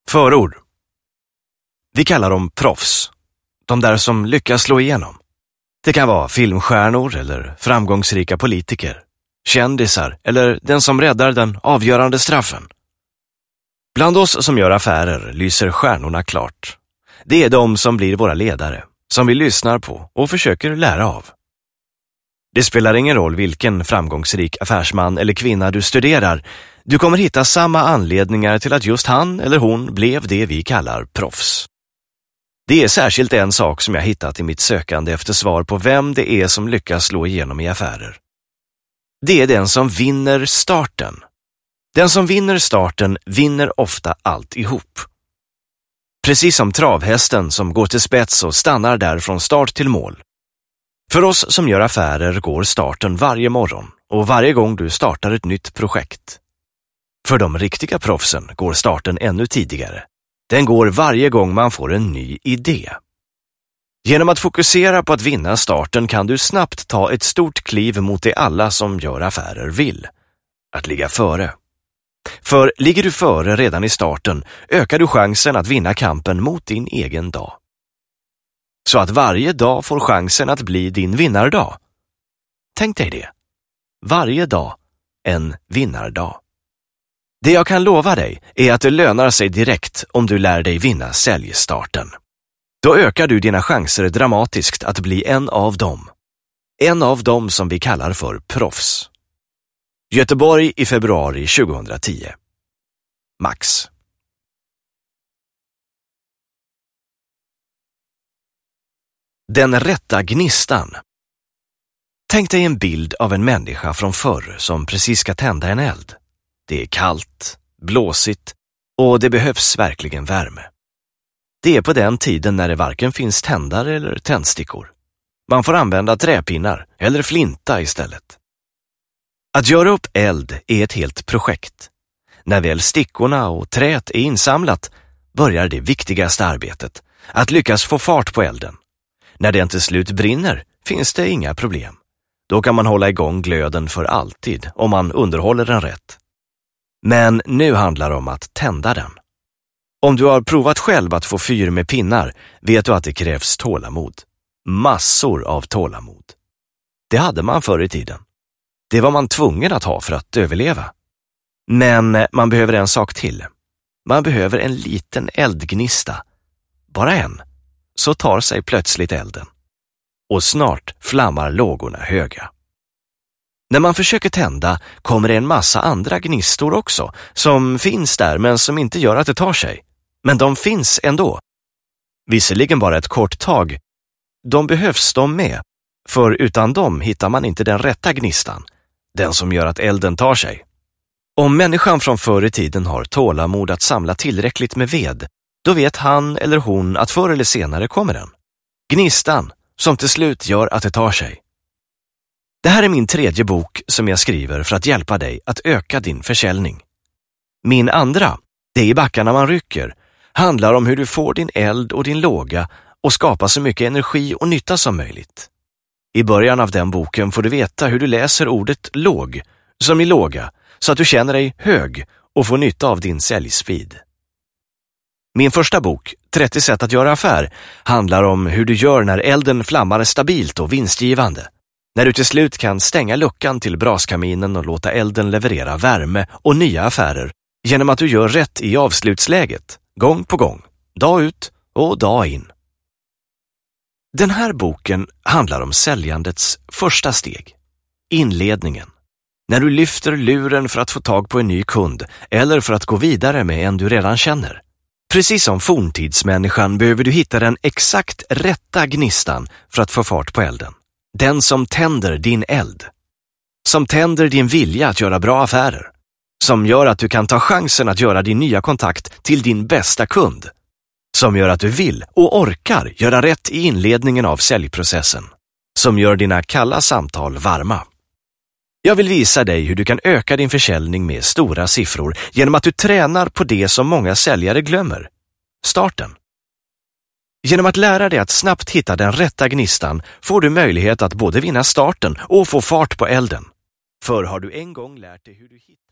Förord. Vi kallar dem proffs. De där som lyckas slå igenom. Det kan vara filmstjärnor eller framgångsrika politiker, kändisar eller den som räddar den avgörande straffen. Bland oss som gör affärer lyser stjärnorna klart. Det är de som blir våra ledare, som vi lyssnar på och försöker lära av. Det spelar ingen roll vilken framgångsrik affärsman eller kvinna du studerar. Du kommer hitta samma anledningar till att just han eller hon blev det vi kallar proffs. Det är särskilt en sak som jag hittat i mitt sökande efter svar på vem det är som lyckas slå igenom i affärer. Det är den som vinner starten. Den som vinner starten vinner ofta allt ihop. Precis som travhästen som går till spets och stannar där från start till mål. För oss som gör affärer går starten varje morgon och varje gång du startar ett nytt projekt. För de riktiga proffsen går starten ännu tidigare. Den går varje gång man får en ny idé. Genom att fokusera på att vinna starten kan du snabbt ta ett stort kliv mot det alla som gör affärer vill. Att ligga före. För ligger du före redan i starten ökar du chansen att vinna kampen mot din egen dag. Så att varje dag får chansen att bli din vinnardag. Tänk dig det. Varje dag en vinnardag. Det jag kan lova dig är att det lönar sig direkt om du lär dig vinna säljstarten. Då ökar du dina chanser dramatiskt att bli en av dem. En av dem som vi kallar för proffs. Göteborg i februari 2010. Max. Den rätta gnistan. Tänk dig en bild av en människa från förr som precis ska tända en eld. Det är kallt, blåsigt och det behövs verkligen värme. Det är på den tiden när det varken finns tändare eller tändstickor. Man får använda träpinnar eller flinta istället. Att göra upp eld är ett helt projekt. När väl stickorna och träet är insamlat börjar det viktigaste arbetet, att lyckas få fart på elden. När den till slut brinner finns det inga problem. Då kan man hålla igång glöden för alltid om man underhåller den rätt. Men nu handlar det om att tända den. Om du har provat själv att få fyr med pinnar vet du att det krävs tålamod. Massor av tålamod. Det hade man förr i tiden. Det var man tvungen att ha för att överleva. Men man behöver en sak till. Man behöver en liten eldgnista. Bara en. Så tar sig plötsligt elden. Och snart flammar lågorna höga. När man försöker tända kommer det en massa andra gnistor också som finns där men som inte gör att det tar sig. Men de finns ändå. Visserligen bara ett kort tag. De behövs de med. För utan dem hittar man inte den rätta gnistan. Den som gör att elden tar sig. Om människan från förr i tiden har tålamod att samla tillräckligt med ved, då vet han eller hon att förr eller senare kommer den. Gnistan som till slut gör att det tar sig. Det här är min 3:e bok som jag skriver för att hjälpa dig att öka din försäljning. Min andra, det är i backarna man rycker, handlar om hur du får din eld och din låga och skapar så mycket energi och nytta som möjligt. I början av den boken får du veta hur du läser ordet låg, som i låga, så att du känner dig hög och får nytta av din säljspeed. Min första bok, 30 sätt att göra affär, handlar om hur du gör när elden flammar stabilt och vinstgivande. När du till slut kan stänga luckan till braskaminen och låta elden leverera värme och nya affärer genom att du gör rätt i avslutsläget, gång på gång, dag ut och dag in. Den här boken handlar om säljandets första steg, inledningen. När du lyfter luren för att få tag på en ny kund eller för att gå vidare med en du redan känner. Precis som forntidsmänniskan behöver du hitta den exakt rätta gnistan för att få fart på elden. Den som tänder din eld. Som tänder din vilja att göra bra affärer. Som gör att du kan ta chansen att göra din nya kontakt till din bästa kund. Som gör att du vill och orkar göra rätt i inledningen av säljprocessen. Som gör dina kalla samtal varma. Jag vill visa dig hur du kan öka din försäljning med stora siffror genom att du tränar på det som många säljare glömmer. Starten. Genom att lära dig att snabbt hitta den rätta gnistan får du möjlighet att både vinna starten och få fart på elden. För har du en gång lärt dig hur du hittar